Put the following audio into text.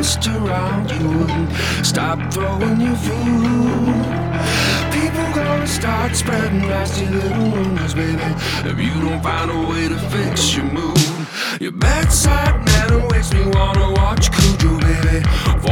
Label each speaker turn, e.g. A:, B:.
A: messed around, you wouldn't stop throwing your food. People gonna start spreading nasty little rumors, baby, if you don't find a way to fix your mood. Your bedside